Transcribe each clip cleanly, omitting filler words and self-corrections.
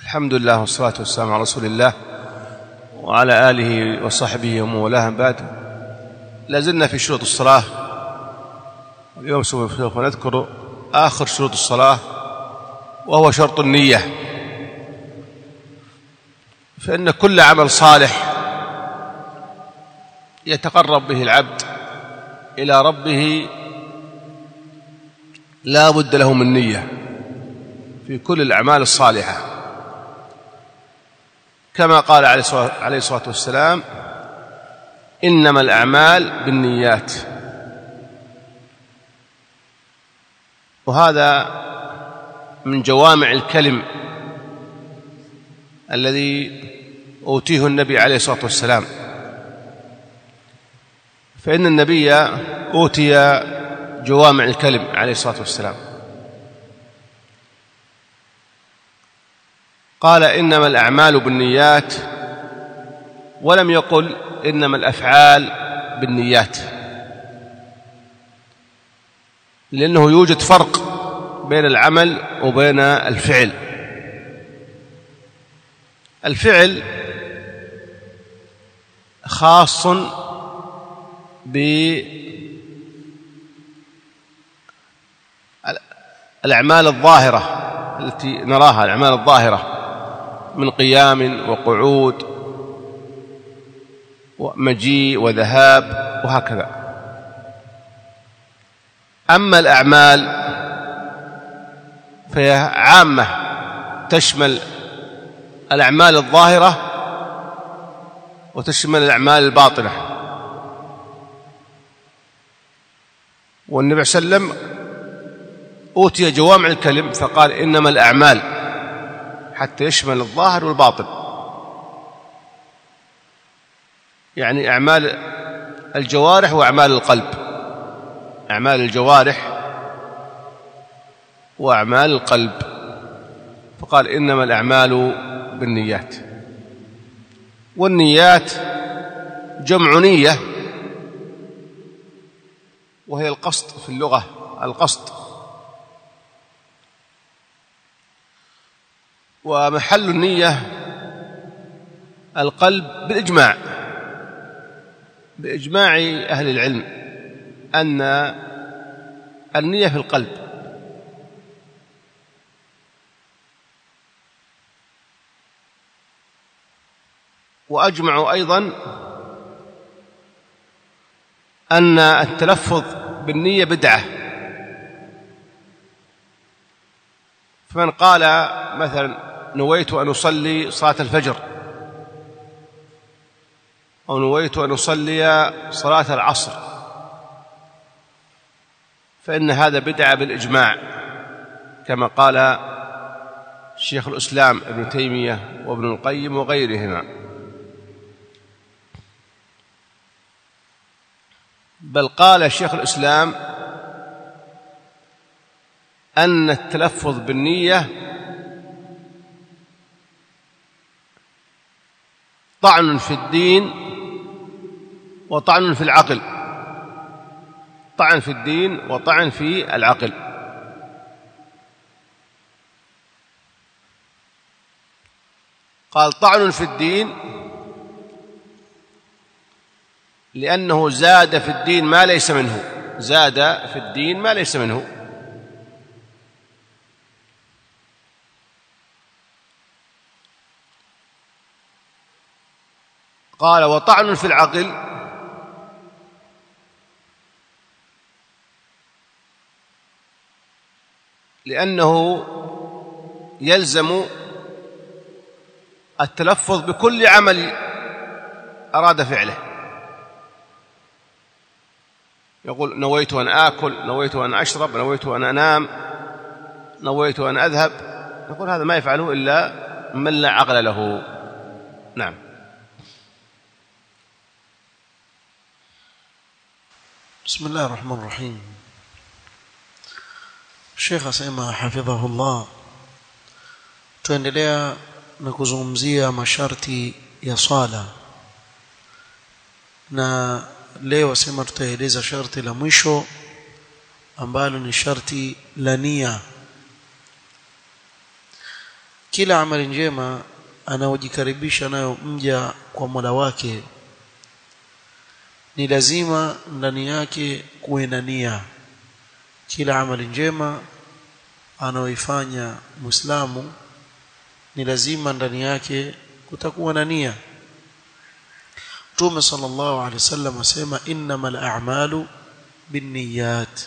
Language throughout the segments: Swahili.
الحمد لله والصلاة والسلام على رسول الله وعلى آله وصحبه ومن والاه. بعد، لازلنا في شروط الصلاة، اليوم سوف نذكر آخر شروط الصلاة وهو شرط النية. فإن كل عمل صالح يتقرب به العبد إلى ربه لا بد له من نية في كل الأعمال الصالحة، كما قال عليه الصلاة والسلام: إنما الأعمال بالنيات. وهذا من جوامع الكلم الذي أوتيه النبي عليه الصلاة والسلام، فإن النبي أوتي جوامع الكلم عليه الصلاة والسلام. قال: إنما الأعمال بالنيات، ولم يقل إنما الأفعال بالنيات، لأنه يوجد فرق بين العمل وبين الفعل. الفعل خاص بالأعمال الظاهرة التي نراها، الأعمال الظاهرة من قيام وقعود ومجيء وذهاب وهكذا. أما الأعمال فهي عامة، تشمل الأعمال الظاهرة وتشمل الأعمال الباطنة. والنبي صلى الله عليه وسلم أوتي جوامع الكلم فقال: إنما الأعمال، حتى يشمل الظاهر والباطن، يعني أعمال الجوارح وأعمال القلب، أعمال الجوارح وأعمال القلب. فقال: إنما الأعمال بالنيات. والنيات جمع نية، وهي القصد في اللغة، القصد. ومحل النية القلب بإجماع أهل العلم أن النية في القلب. وأجمعوا أيضا أن التلفظ بالنية بدعة. فمن قال مثلا: نويت أن أصلي صلاة الفجر، أو نويت أن أصلي صلاة العصر، فإن هذا بدعة بالإجماع، كما قال شيخ الإسلام ابن تيمية وابن القيم وغيرهما. بل قال شيخ الإسلام أن التلفظ بالنية طعن في الدين وطعن في العقل، طعن في الدين وطعن في العقل. قال: طعن في الدين لأنه زاد في الدين ما ليس منه، زاد في الدين ما ليس منه. قال: وطعن في العقل لأنه يلزم التلفظ بكل عمل أراد فعله. يقول: نويت أن آكل، نويت أن أشرب، نويت أن أنام، نويت أن أذهب. يقول: هذا ما يفعله إلا من لا عقل له. نعم. بسم الله الرحمن الرحيم. Sheikh asema hafidhahullah, tuendelea na kuzungumzia masharti ya swala, na leo asema tutaeleza sharti la mwisho ambalo ni sharti la nia. kila amali njema anaojikaribisha nayo mja kwa Mola wake ni lazima ndani yake kuwe na nia. Kila amali njema anaoifanya Muislamu ni lazima ndani yake kutakuwa na nia. Mtume sallallahu alaihi wasallam asema innamal a'malu binniyat,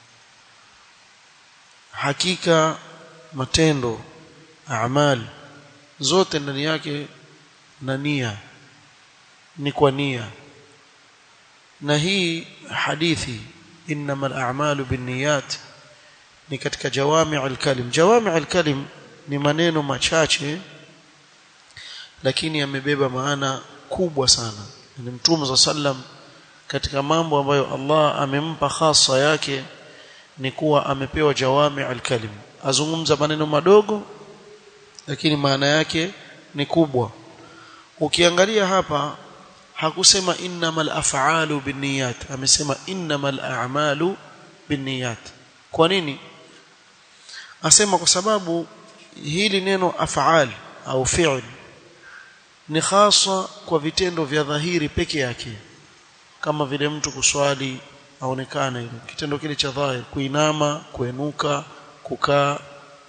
hakika matendo a'mal zote ndani yake na nia, ni kwa nia. Na hii hadithi innamal a'malu binniyat ni katika jawami'ul kalim. Jawami'ul kalim ni maneno machache lakini yamebeba maana kubwa sana. Ni Mtume sallam katika mambo ambayo Allah amempa khasa yake ni kuwa amepewa jawami'ul kalim. Azungumza maneno madogo lakini maana yake ni kubwa. Ukiangalia hapa hakusema innamal af'alu binniyat, amesema innamal a'malu binniyat. Kwa nini? Asema kwa sababu hili neno af'al au fi'l ni hasa kwa vitendo vya dhahiri peke yake, kama vile mtu kuswali aonekane ile kitendo kile cha dhahiri, kuinama, kuenuka, kukaa.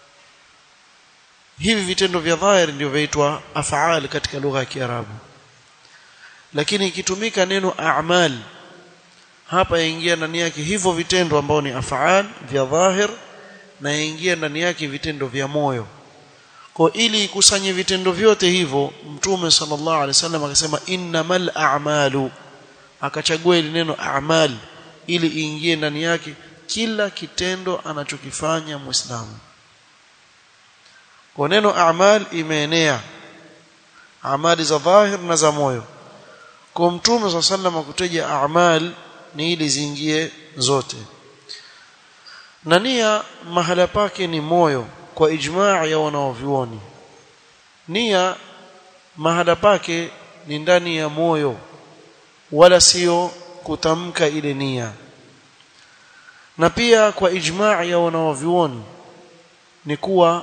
Hivi vitendo vya dhahiri ndio vinaitwa af'al katika lugha ya Kiarabu. Lakini ikitumika neno a'mal hapa yaingia ndani yake hivyo vitendo ambao ni af'al vya dhahir, na yaingia ndani yake vitendo vya moyo. Kwa ili ikusanye vitendo vyote hivyo, Mtume sallallahu alaihi wasallam akasema innamal a'malu, akachagua ile neno a'mal ili iingie ndani yake kila kitendo anachokifanya Muislamu. Kwa neno a'mal imeenea amali za dhahir na za moyo. Kwa Mtume sallallahu alaihi wasallam akutaja a'mal ni ili ziingie zote. Na nia mahala pake ni moyo kwa ijmaa ya wanaovyuoni. Nia mahala pake ni ndani ya moyo, wala sio kutamka ile nia. Na pia kwa ijmaa ya wanaovyuoni ni kuwa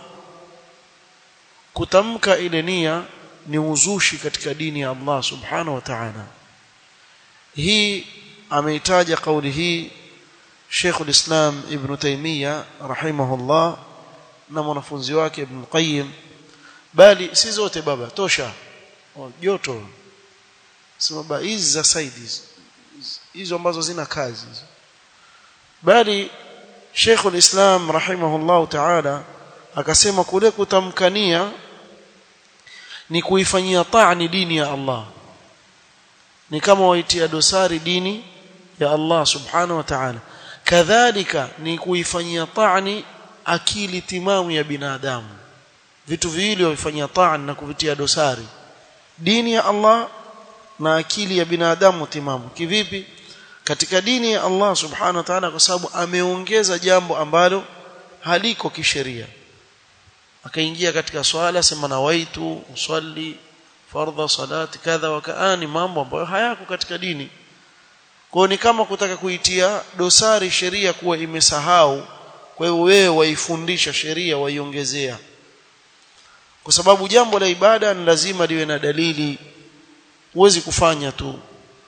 kutamka ile nia ni uzushi katika dini ya Allah subhanahu wa ta'ala. Hii ameitaja kauli hii Sheikh al-Islam Ibn Taymiyyah rahimahullah na mwanafunzi wake Ibn Qayyim, bali si zote baba tosha joto sema hizi za side hizo ambazo zina kazi, bali Sheikh al-Islam rahimahullah ta'ala akasema kule kutamkania ni kuifanyia ta'ni dini ya Allah, ni kama waitia dosari dini ya Allah subhanahu wa ta'ala. Kadhalika ni kuifanyia ta'ni akili timamu ya binadamu. Vitu viwili wafanyia ta'ni na kuvitia dosari dini ya Allah na akili ya binadamu timamu. Kivipi? Katika dini ya Allah subhanahu wa ta'ala, kwa sababu ameongeza jambo ambalo haliko kisheria. Akaingia katika swala, sema nawaitu usalli fardha salati kadha wa kaani, mambo ambayo hayako katika dini. Kwa ni kama kutaka kuitia dosari sheria kuwa imesahau, kwa hiyo wewe waifundisha sheria waiongezea. Kwa sababu jambo la ibada ni lazima liwe na dalili, huwezi kufanya tu.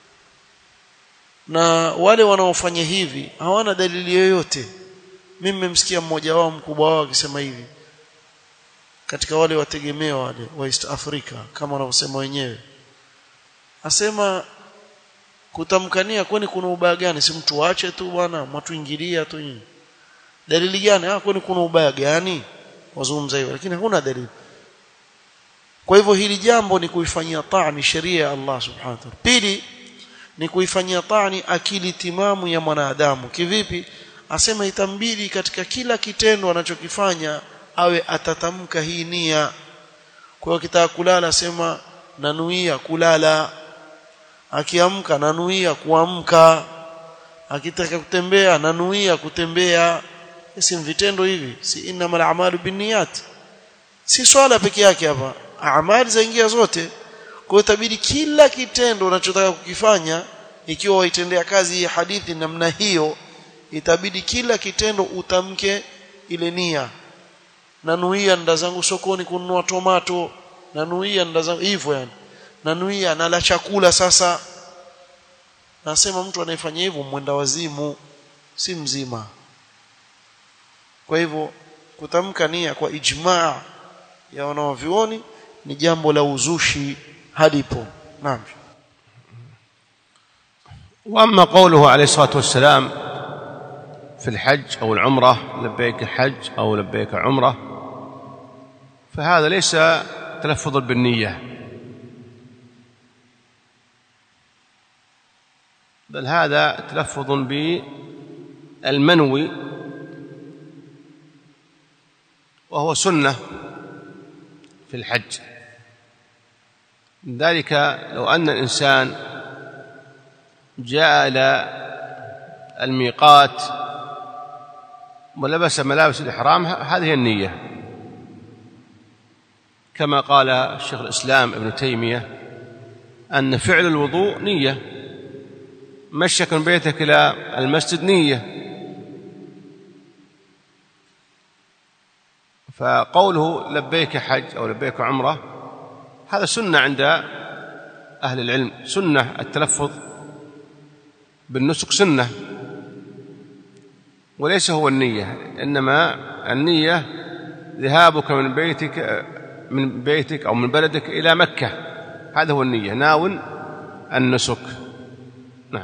Na wale wanaofanya hivi hawana dalili yoyote. Mimi nimemsikia mmoja wao mkubwa wao akisema hivi, katika wale wategemea wale wa East Africa kama wanavyosema wenyewe, asema kutamkania kwani kuna ubaya gani? Si mtu waache tu bwana, mtuingilia tu nyinyi. Dalili gani? Kwani kuna ubaya gani? Wazungumza hivyo lakini hakuna dalili. Kwa hivyo hili jambo ni kuifanyia ta'ni sheria ya Allah subhanahu wa ta'ala. Pili ni kuifanyia ta'ni akili timamu ya mwanadamu. Kivipi? Asema itambidi katika kila kitendo anachokifanya awe atatamka hii nia. Kwa hiyo kitaka kulala asema nanuia kulala, akiamka nanuia kuamka, akitaka kutembea nanuia kutembea. Si vitendo hivi, si innamal a'malu binniyat. Si swala peke yake hapa, amali zaingia zote. Kwa hiyo itabidi kila kitendo unachotaka kukifanya, ikiwa waitendea kazi ya hadithi namna hiyo, itabidi kila kitendo utamke ile nia. nanuia nda zangu sokoni kununua tomato, nanuia nda zangu hivyo, yani nanuia nala chakula. Sasa nasema mtu anayefanya hivyo mwenda wazimu, si mzima. Kwa hivyo kutamka nia kwa ijmaa ya wanavyuoni ni jambo la uzushi hadipo. Naam. واما قوله عليه الصلاه والسلام في الحج او العمره لبيك حج او لبيك عمره، فهذا ليس تلفظ بالنيه، بل هذا تلفظ بالمنوي، وهو سنة في الحج. لذلك لو أن الإنسان جاء إلى الميقات ولبس ملابس الإحرام، هذه النية، كما قال الشيخ الإسلام ابن تيمية أن فعل الوضوء نية، مشيك من بيتك إلى المسجد نية. فقوله لبيك حج أو لبيك عمرة هذا سنة عند أهل العلم، سنة التلفظ بالنسك سنة، وليس هو النية، إنما النية ذهابك من بيتك أو من بلدك إلى مكة، هذا هو النية، ناو النسك. نعم.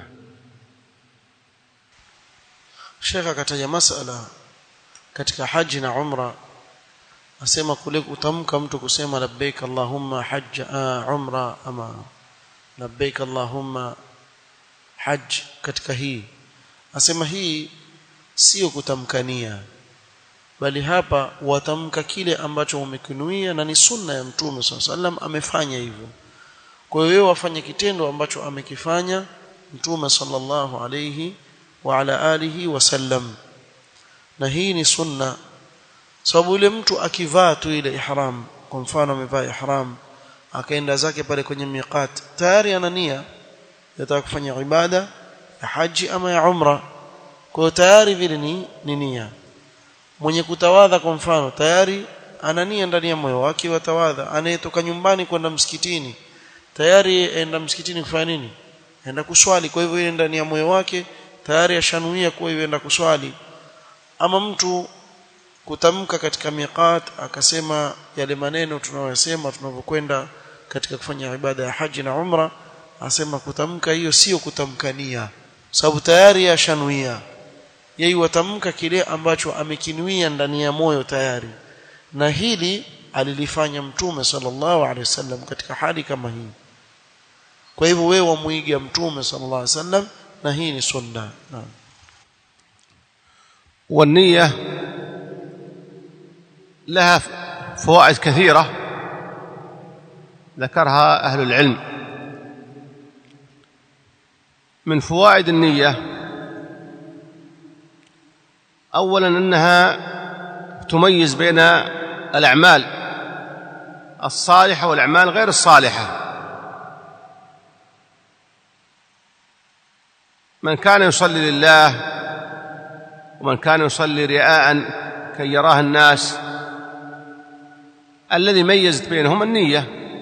Sheikh akataja masala katika haji na umra, asema kule kutamka mtu kusema labbaik allahumma hajj umra ama labbaik allahumma hajj, katika hii asema hii sio kutamkania, bali hapa watamka kile ambacho umekinuia na ni sunna ya Mtume sallam amefanya hivyo. Kwa hiyo wewe wafanye kitendo ambacho amekifanya Mtume sallallahu alayhi wa ala alihi wasallam, na hii ni sunna. Sababu yule mtu akivaa tu ile ihram, kwa mfano amevaa ihram akaenda zake pale kwenye miqat, tayari ana nia ya kufanya ibada ya haji ama ya umra, kwa hiyo tayari vile ni nia. Mwenye kutawadha kwa mfano tayari ana nia ndani ya moyo wake watawadha. Anayetoka nyumbani kwenda msikitini tayari aenda msikitini kufanya nini? Aenda kuswali. Kwa hivyo ile ndani ya moyo wake tayari ashanuia kwa hivyo aenda kuswali. Ama mtu kutamka katika miqat akasema yale maneno tunayosema tunapokwenda katika kufanya ibada ya haji na umra, asema kutamka hiyo sio kutamkania, sababu tayari ashanuia. Yeye watamka kile ambacho amekinuia ndani ya moyo tayari, na hili alilifanya Mtume sallallahu alaihi wasallam katika hali kama hii. Kwa hivyo wewe wamuiga Mtume sallallahu alaihi wasallam, na hii ni sunna. والنية لها فوائد كثيرة ذكرها أهل العلم. من فوائد النية أولا أنها تميز بين الأعمال الصالحة والأعمال غير الصالحة. من كان يصلي لله ومن كان يصلي رياء كي يراه الناس، الذي ميزت بينهم النية.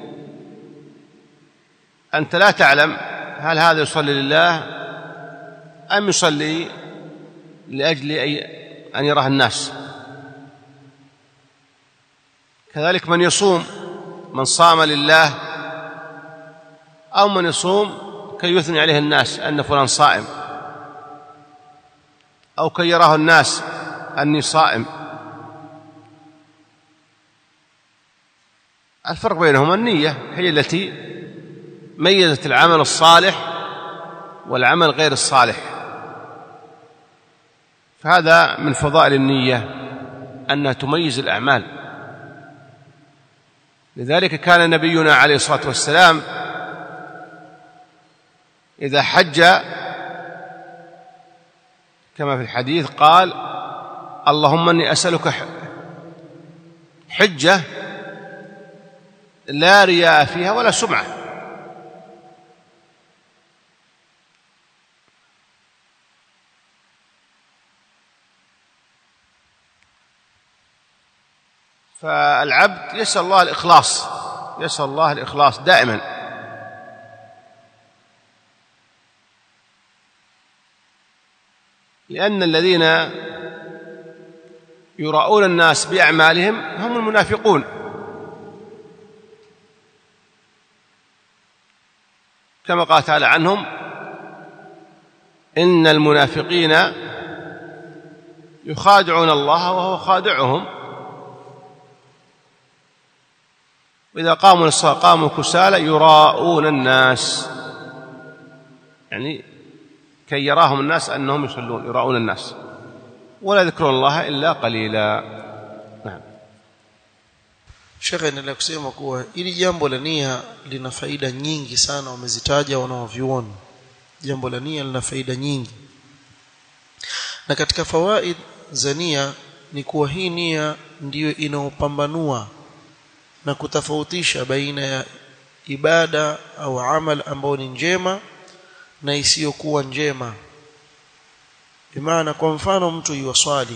أنت لا تعلم هل هذا يصلي لله أم يصلي لأجل أن يراه الناس. كذلك من يصوم، من صام لله أو من يصوم كي يثني عليه الناس أن فلان صائم، أو كي يراه الناس أني صائم. الفرق بينهما النية هي التي ميزت العمل الصالح والعمل غير الصالح. فهذا من فضائل النية أنها تميز الأعمال. لذلك كان نبينا عليه الصلاة والسلام إذا حج كما في الحديث قال اللهم إني أسألك حجة لا رياء فيها ولا سمعة. فالعبد يسأل الله الإخلاص، يسأل الله الإخلاص دائما. لأن الذين يراؤون الناس بأعمالهم هم المنافقون، كما قال تعالى عنهم: إن المنافقين يخادعون الله وهو خادعهم، وإذا قاموا للصلاة قاموا كسالى يراؤون الناس، يعني كي يراهم الناس أنهم يصلون، يراؤون الناس ولا يذكرون الله إلا قليلا. نعم. Sheikh anaendelea kusema kuwa ili jambo la nia lina faida nyingi sana, wamezitaja wanaoviona. Jambo la nia lina faida nyingi, na katika fawaid za nia ni kuwa hii nia ndiyo inaopambanua na kutofautisha baina ya ibada au amal ambao ni njema na isiyokuwa njema. Bimaana, kwa mfano mtu yuwaswali,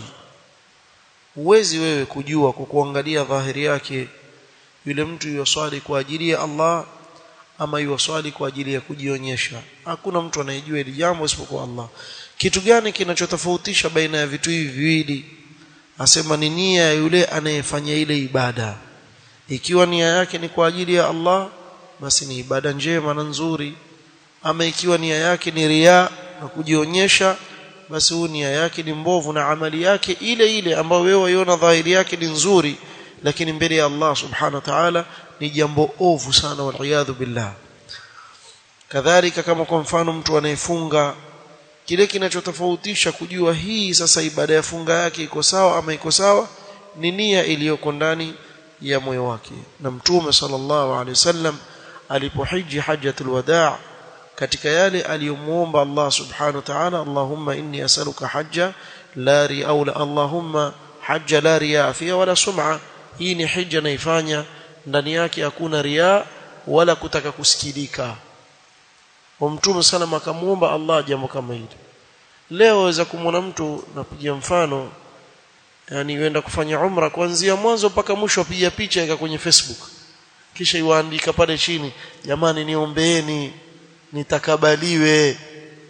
huwezi wewe kujua kwa kuangalia dhahiri yake yule mtu yuwaswali kwa ajili ya Allah ama yuwaswali kwa ajili ya kujionyesha. Hakuna mtu anayejua hili jambo isipokuwa Allah. Kitu gani kinachotofautisha baina ya vitu hivi viwili? Asema ni nia ya yule anayefanya ile ibada. Ikiwa nia yake ni kwa ajili ya Allah, basi ni ibada njema na nzuri. Ama ikiwa nia yake ni riya na kujionyesha, basi huo nia yake ni mbovu na amali yake ile ile ambayo wewe waiona dhahiri yake ni nzuri, lakini mbele ya Allah subhanahu wa ta'ala ni jambo ovu sana, wal billah. Kadhalika, kama kwa mfano mtu anayefunga, kile kinachotofautisha kujua hii sasa ibada ya funga yake iko sawa ama iko sawa ni nia iliyoko ndani ya moyo wake. Na Mtume sallallahu alaihi wasallam alipohiji hajjatul wadaa, katika yale aliyomuomba Allah subhanahu wa ta'ala, Allahumma inni as'aluka hajja la riya, au Allahumma hajja la riya fiha wala sum'a. Hii ni hija naifanya ndani yake hakuna riya wala kutaka kusikilika. Wa Mtume sallam akamuomba Allah jambo kama hili. Leo waweza kumwona mtu, napigia mfano, yani yuenda kufanya umra, kuanzia mwanzo mpaka mwisho apiga picha ika kwenye Facebook, kisha yuandika pale chini, jamani niombeeni nitakabaliwe,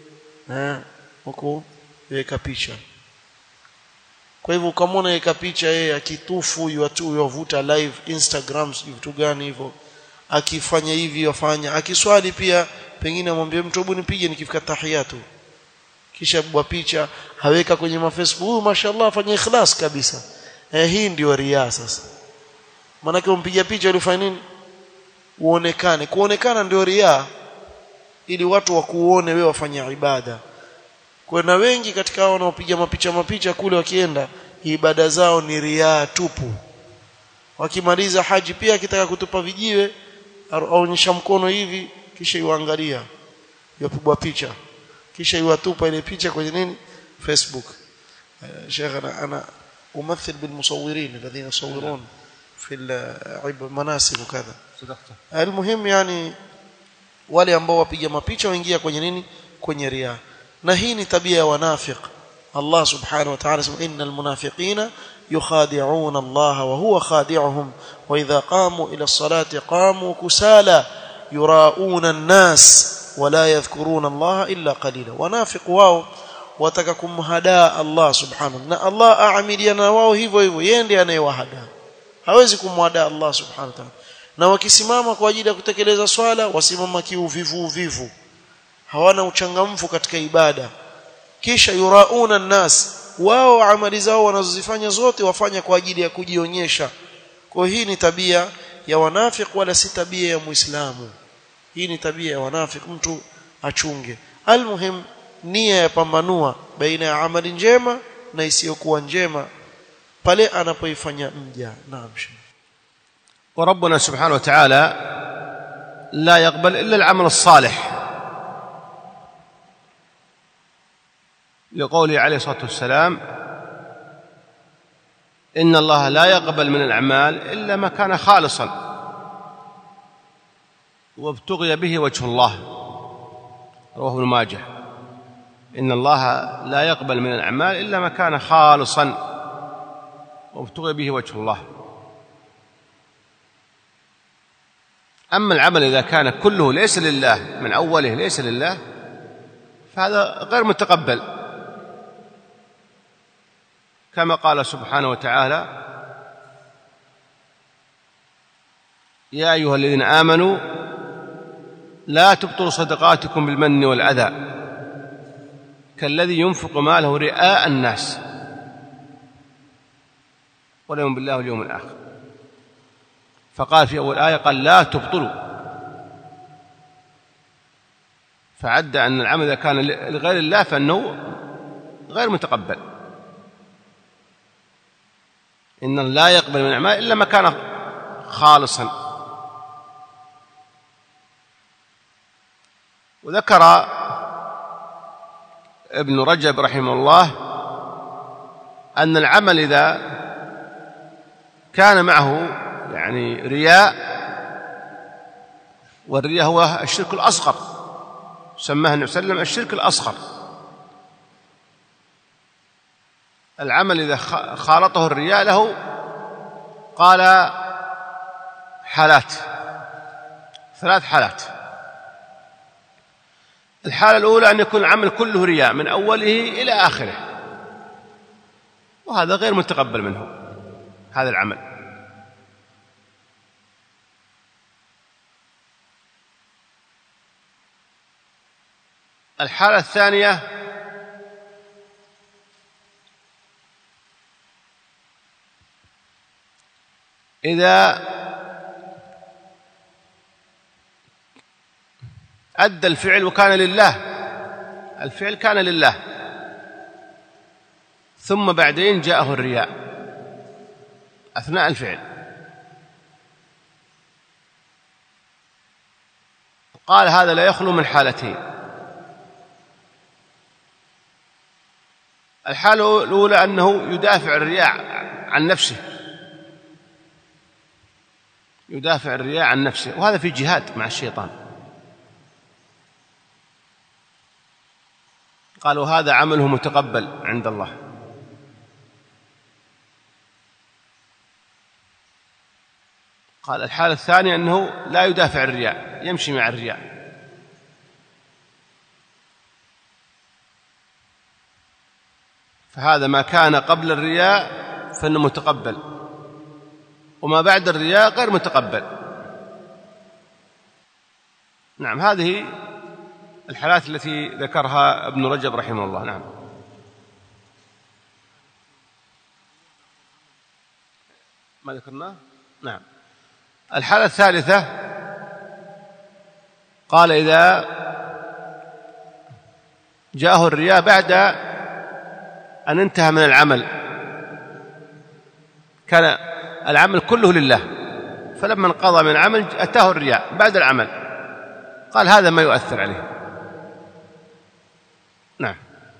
huko weka picha. Kwa hivyo ukamwona weka picha yeye akitufu yuvuta live Instagram, vitu gani hivyo, akifanya hivi yafanya, akiswali pia pengine amwambie mtu hebu nipige nikifika tahiyatu, kisha bwa picha haweka kwenye Facebook, mashaallah afanye ikhlas kabisa. Hii ndio riya sasa. Maana yake umpiga picha ili ufanye nini? Uonekane. Kuonekana ndio riya, ili watu wakuone wewe wafanya ibada. Kwa na wengi katika hao wanaopiga mapicha kule wakienda, ibada zao ni riya tupu. Wakimaliza haji pia akitaka kutupa vijiwe aonyesha mkono hivi, kisha yuangalia, yupigwa picha, kisha yuatupa ile picha kwenye nini? Facebook. Sheikh ana umathil bil musawwirin alladhina yusawwirun fi al-manasik kadha. Almuhim, yani wale ambao wapiga mapicha waingia kwenye nini? Kwenye riya. Na hii ni tabia ya wanafiq. Allah subhanahu wa ta'ala sema innal munafiqina yukhadi'una Allah wa huwa khadi'uhum wa idha qamu ila as-salati qamu kusala yurauna an-nas wa la yadhkuruna Allah illa qalila. Wanafiq wao wataka kumhadaa Allah subhanahu, na Allah aamiliana wao hivyo hivyo, yeye ndiye anayewahadaa, hawezi kumhadaa Allah subhanahu wa ta'ala. Na wakisimama kwa ajili ya kutekeleza swala, wasimama kiuvivu, hawana uchangamfu katika ibada. Kisha yurauna an-nas, wao amali zao wanazozifanya zote wafanya kwa ajili ya kujionyesha. Kwa hii ni tabia ya wanafiki, wala si tabia ya Muislamu. Hii ni tabia ya wanafiki, mtu achunge. Almuhim, nia yapambanua baina ya amali njema na isiyokuwa njema pale anapoifanya mja. Naam. وربنا سبحانه وتعالى لا يقبل إلا العمل الصالح، لقوله عليه الصلاة والسلام إن الله لا يقبل من الأعمال إلا ما كان خالصا وابتغي به وجه الله، رواه ابن ماجه. إن الله لا يقبل من الأعمال إلا ما كان خالصا وابتغي به وجه الله. أما العمل إذا كان كله ليس لله من أوله ليس لله فهذا غير متقبل، كما قال سبحانه وتعالى: يا أيها الذين آمنوا لا تبطلوا صدقاتكم بالمن والأذى كالذي ينفق ماله رئاء الناس ولا يؤمن بالله واليوم الآخر. فقال في أول آية قال لا تبطلوا، فعد أن العمل إذا كان لغير الله فإنه غير متقبل. إن الله لا يقبل من الأعمال إلا ما كان خالصا. وذكر ابن رجب رحمه الله أن العمل إذا كان معه يعني رياء، والرياء هو الشرك الأصغر، سماه النبي صلى الله عليه وسلم الشرك الأصغر. العمل إذا خالطه الرياء له قال حالات، 3 حالات. الحالة الأولى أن يكون العمل كله رياء من أوله إلى آخره، وهذا غير متقبل منه هذا العمل. الحالة الثانية إذا أدى الفعل وكان لله، الفعل كان لله ثم بعدين جاءه الرياء أثناء الفعل، قال هذا لا يخلو من حالتين. الحالة الأولى أنه يدافع الرياء عن نفسه، يدافع الرياء عن نفسه، وهذا في جهاد مع الشيطان. قالوا هذا عمله متقبل عند الله. قال الحالة الثانية أنه لا يدافع الرياء، يمشي مع الرياء. فهذا ما كان قبل الرياء فإنه متقبل، وما بعد الرياء غير متقبل. نعم، هذه الحالات التي ذكرها ابن رجب رحمه الله. نعم. ما ذكرناه؟ نعم. الحالة الثالثة قال إذا جاءه الرياء بعد أن انتهى من العمل، كان العمل كله لله، فلما انقضى من العمل أتاه الرياء بعد العمل، قال هذا ما يؤثر عليه. نعم.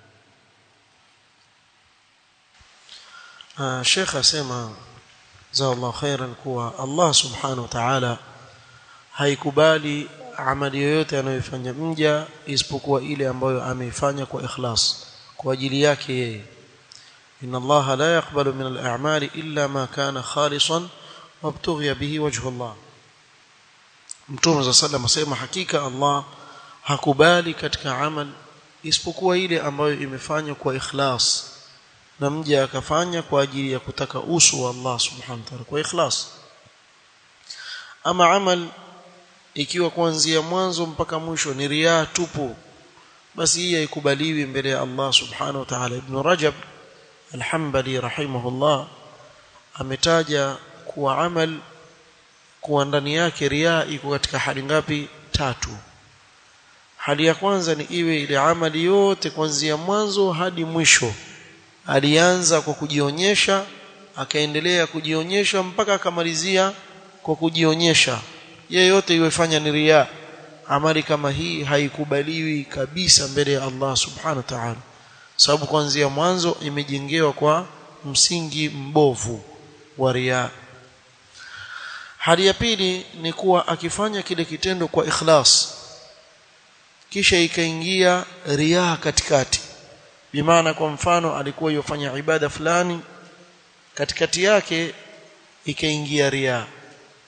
Sheikh asema jazakallahu khairan kuwa Allah subhanahu wa ta'ala haikubali amali yoyote anayofanya mja isipokuwa ile ambayo ameifanya kwa ikhlas kwa ajili yake yeye. Inna Allah la yaqbalu min al-a'mali illa ma kana khalisan wabtughiya bihi wajhu Allah. Mtume sallallahu alayhi wasallam hakika Allah hakubali katika amal isipokuwa ile ambayo imefanywa kwa ikhlas na mja akafanya kwa ajili ya kutaka uso wa Allah subhanahu wa ta'ala kwa ikhlas. Ama amal ikiwa kuanzia mwanzo mpaka mwisho ni riya tupu, basi hii haikubaliwi mbele ya Allah subhanahu wa ta'ala. Ibn Rajab al-Hanbali rahimahullah ametaja kuwa amal kuwa ndani yake riya iko katika hali ngapi? 3. Hali ya kwanza ni iwe ile amali yote kuanzia mwanzo hadi mwisho alianza kwa kujionyesha, akaendelea kujionyesha mpaka akamalizia kwa kujionyesha, yeyote iwefanya ni riya. Amali kama hii haikubaliwi kabisa mbele ya Allah subhanahu wa ta'ala, sababu kuanzia mwanzo imejengewa kwa msingi mbovu wa riya. Hali ya pili ni kuwa akifanya kile kitendo kwa ikhlas kisha ikaingia riya katikati, bimaana kwa mfano alikuwa yofanya ibada fulani katikati yake ikaingia riya,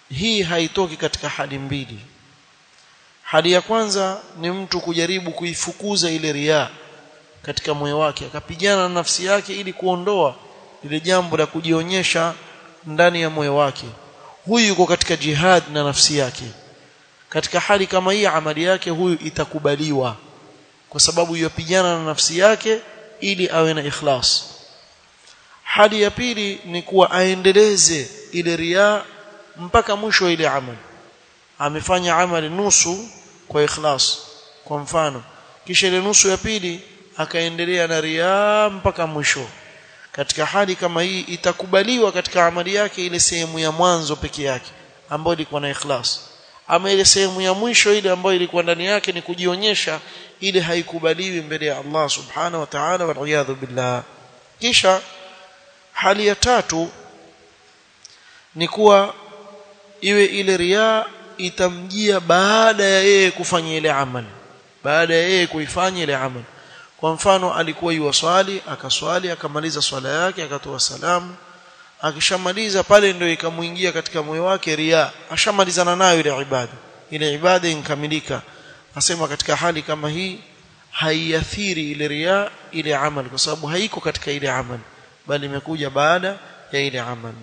hii haitoki katika hali mbili. Hali ya kwanza ni mtu kujaribu kuifukuza ile riya katika moyo wake, akapigana na nafsi yake ili kuondoa ile jambo la kujionyesha ndani ya moyo wake. Huyu yuko katika jihad na nafsi yake. Katika hali kama hii amali yake huyu itakubaliwa, kwa sababu yupigana na nafsi yake ili awe na ikhlas. Hali ya pili ni kuwa aendeleze ile riya mpaka mwisho ile amali. Amefanya amali nusu kwa ikhlas kwa mfano, kisha ile nusu ya pili akaendelea na riya mpaka mwisho. Katika hali kama hii itakubaliwa katika amali yake ile sehemu ya mwanzo peke yake ambayo ilikuwa na ikhlas. Ama ile sehemu ya mwisho ile ambayo ilikuwa ndani yake ni kujionyesha, ile haikubaliwi mbele ya Allah subhanahu wa ta'ala, wal iyadhu billah. Kisha hali ya tatu ni kuwa iwe ile riya itamjia baada ya yeye kufanya ile amali, baada ya yeye kuifanya ile amali. Kwa mfano alikuwa yuwaswali, akaswali, akamaliza swala yake, akatoa salamu, akishamaliza pale ndio ikamuingia katika moyo wake riya, ashamalizana nayo ile ibada inkamilika. Nasema katika hali kama hii haiathiri ile riya ile amali, kwa sababu haiko katika ile amali, bali imekuja baada ya ile amali.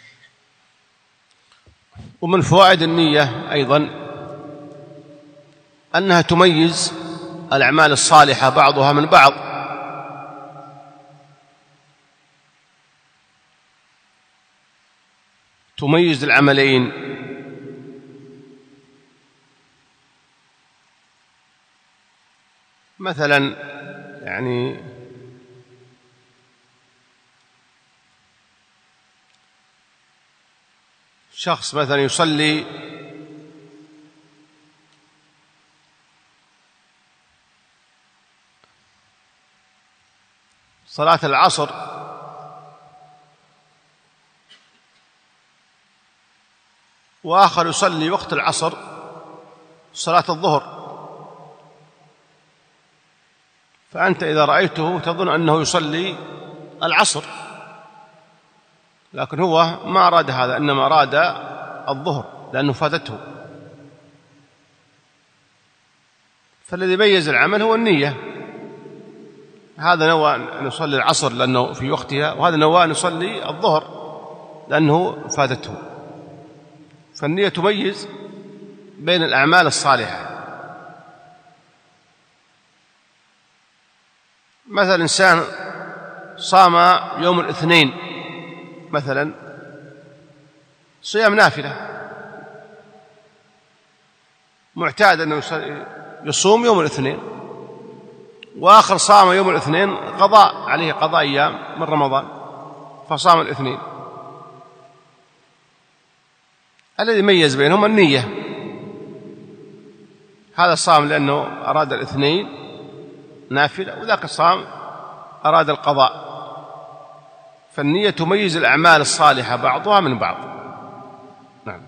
ومن فوائد النية أيضا أنها تميز الأعمال الصالحة بعضها من بعض. تميز العملين. مثلا يعني شخص مثلا يصلي صلاة العصر وآخر يصلي وقت العصر صلاة الظهر، فأنت إذا رأيته تظن أنه يصلي العصر، لكن هو ما أراد هذا، إنما أراد الظهر لأنه فاتته. فالذي يميز العمل هو النية. هذا نوى أن يصلي العصر لأنه في وقتها، وهذا نوى أن يصلي الظهر لأنه فاتته. فالنية تميز بين الأعمال الصالحة. مثلا إنسان صام يوم الاثنين مثلا صيام نافلة، معتاد أنه يصوم يوم الاثنين، وآخر صام يوم الاثنين قضاء عليه قضاء أيام من رمضان فصام الاثنين. الذي يميز بينهم النية. هذا صام لأنه أراد الاثنين نافلة، وذاك الصام أراد القضاء. فالنية تميز الأعمال الصالحة بعضها من بعض. نعم.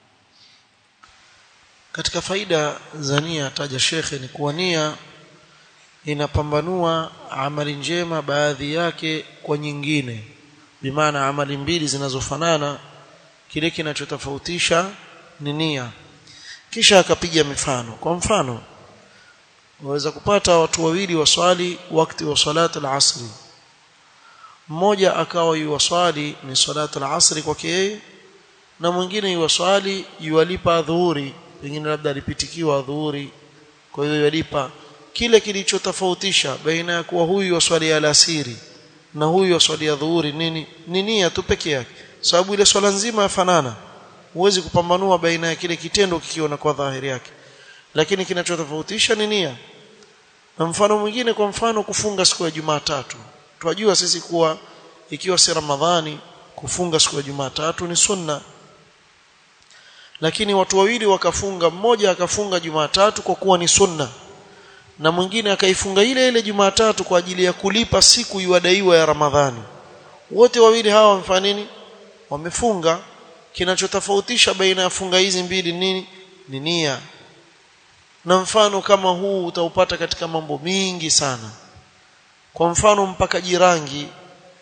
Katika faida za nia taja shekhe ni kuwa nia inapambanua amali njema baadhi yake kwa nyingine, bimaana amali mbili zinazofanana, kile kinachotofautisha ni nia. Kisha akapiga mifano. Kwa mfano, waweza kupata watu wawili waswali wakati wa salatu al-asri. Mmoja akawa yuwaswali ni salatu al-asri kwake yeye, na mwingine yuwaswali yuwalipa dhuhuri, pengine labda alipitikiwa dhuhuri, kwa hiyo yuwalipa. Kile kilichotofautisha baina ya kuwa huyu yuwaswali al-asiri na huyu yuwaswali dhuhuri nini? Ni nia tu peke yake, sababu ile swala nzima yafanana. Huwezi kupambanua baina ya kile kitendo kikiona kwa dhahiri yake, lakini kinachotofautisha ni nia. Na mfano mwingine, kwa mfano kufunga siku ya Jumatatu. Tunajua sisi kuwa ikiwa si Ramadhani kufunga siku ya Jumatatu ni sunna, lakini watu wawili wakafunga, mmoja akafunga Jumatatu kwa kuwa ni sunna na mwingine akaifunga ile ile Jumatatu kwa ajili ya kulipa siku iwadaiwa ya Ramadhani. Wote wawili hawa wamefanya nini? Wamefunga. Kinachotofautisha baina ya funga hizi mbili nini? Ni nia. Na mfano kama huu utaupata katika mambo mingi sana. Kwa mfano mpakaji rangi,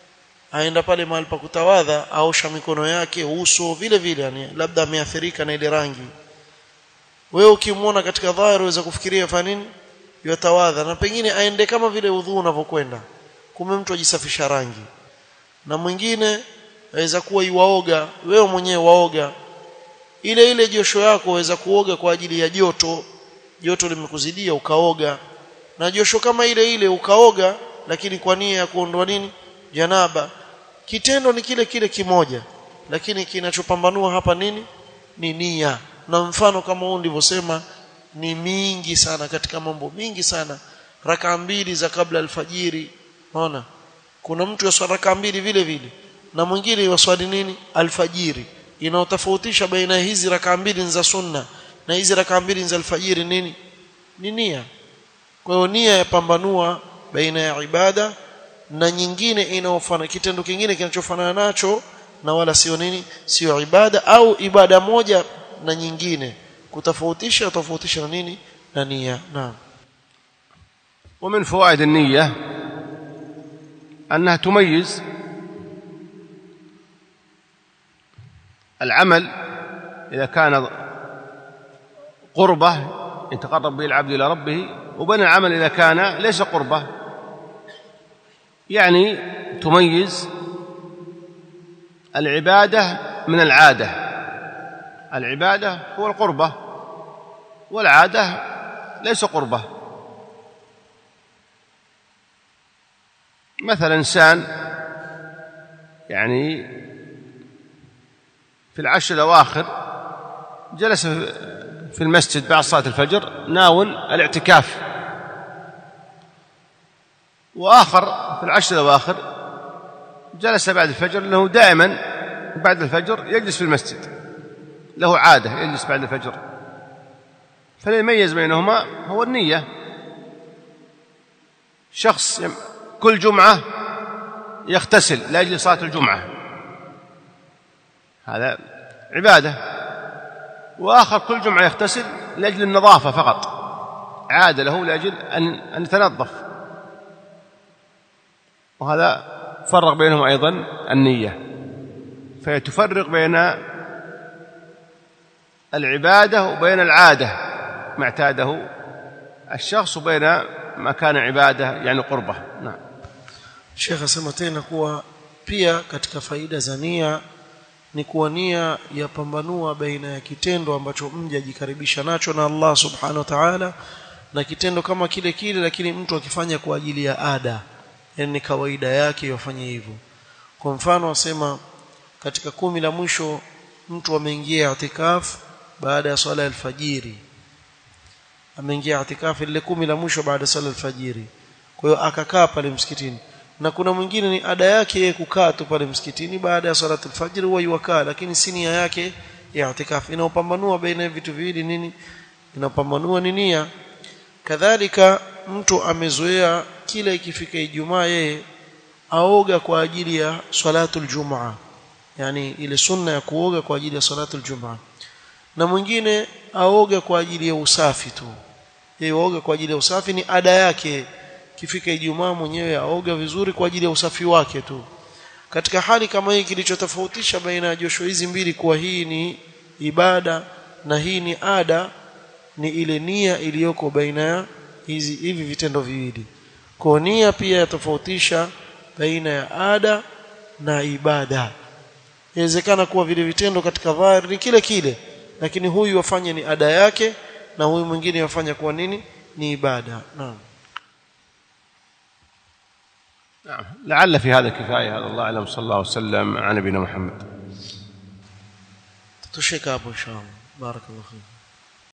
aenda pale mahali pa kutawadha, aosha mikono yake, uso vile vile, yani labda ameathirika na ile rangi. Wewe ukimwona katika dhahiri unaweza kufikiria fanya nini? Yatawadha, na pengine aende kama vile udhu unavyokwenda, kumbe mtu ajisafisha rangi. Na mwingine aweza kuwa yuaoga, wewe mwenyewe waoga, ile josho yako waweza kuoga kwa ajili ya joto limekuzidia ukaoga, na josho kama ile ukaoga, lakini kwa nia ya kuondoa nini? Janaba. Kitendo ni kile kimoja, lakini kinachopambanua hapa nini? Ni nia. Na mfano kama huu nilivyosema ni mingi sana, katika mambo mingi sana. Raka 2 za kabla alfajiri, unaona kuna mtu yaswali raka 2 vile vile, na mwingine yaswali nini? Alfajiri. Inaotofautisha baina hizi raka 2 za sunna na hizi raka 2 za alfajiri nini? Ni nia. Kwa hiyo nia yapambanua baina ya ibada na nyingine inaofana, kitendo kingine kinachofanana nacho na wala sio nini? Sio ibada, au ibada moja na nyingine, kutofautisha na nini? Na nia. Naam. ومن فوائد النية أنها تميز العمل إذا كان قربة يتقرب به العبد إلى ربه، وبين العمل إذا كان ليس قربة، يعني تميز العبادة من العادة. العبادة هو القربة، والعادة ليس قربة. مثلا إنسان يعني في العشر الأواخر جلس في المسجد بعد صلاة الفجر ناوٍ الاعتكاف، وآخر في العشر الأواخر جلس بعد الفجر، لأنه دائما بعد الفجر يجلس في المسجد، له عادة يجلس بعد الفجر. فالذي يميز بينهما هو النية. شخص كل جمعة يغتسل لأجل صلاة الجمعة، هذا عبادة. وآخر كل جمعة يغتسل لأجل النظافة فقط، عادة له لأجل أن يتنظف، وهذا فرق بينهم أيضا النية. فيتفرق بين العبادة وبين العادة ما اعتاده الشخص، وبين ما كان عبادة يعني قربة. نعم. Sheikh asema tena kuwa pia katika faida za nia ni kuwa nia yapambanua baina ya kitendo ambacho mja ajikaribisha nacho na Allah subhanahu wa ta'ala, na kitendo kama kile lakini mtu akifanya kwa ajili ya ada, yani kawaida yake yafanye hivyo. Kwa mfano asema katika 10 la mwisho mtu ameingia itikaf baada ya swala alfajiri, ameingia itikaf ile 10 la mwisho baada ya swala alfajiri, kwa hiyo akakaa pale msikitini. Na kuna mwingine ni ada yake yeye kukaa tu pale msikitini baada ya salatu al-fajr, huwa yukaa, lakini si nia yake ya itikaf. Inaopambanua baina ya vitu viwili nini? Inapambanua ni nia. Kadhalika mtu amezoea kila ikifika Ijumaa yeye aoga kwa ajili ya salatu al-Jumaa, yani ile sunna ya kuoga kwa ajili ya salatu al-Jumaa, na mwingine aoga kwa ajili ya usafi tu. Yeye aoga kwa ajili ya usafi, ni ada yake. Kifika Ijumaa mwenyewe aoga vizuri kwa ajili ya usafi wake tu. Katika hali kama hii, kilichotofautisha baina ya josho hizi mbili kuwa hii ni ibada na hii ni ada, ni ile nia iliyoko baina ya hivi vitendo viwili. Kwa nia pia yatofautisha baina ya ada na ibada. Inawezekana kuwa vile vitendo katika dhahiri ni kile, lakini huyu wafanye ni ada yake na huyu mwingine wafanya kuwa nini? Ni ibada. Naam. نعم. لعل في هذا كفاية. هذا الله أعلم. صلى الله وسلم على نبينا محمد. تشكر إن شاء الله. بارك الله فيك.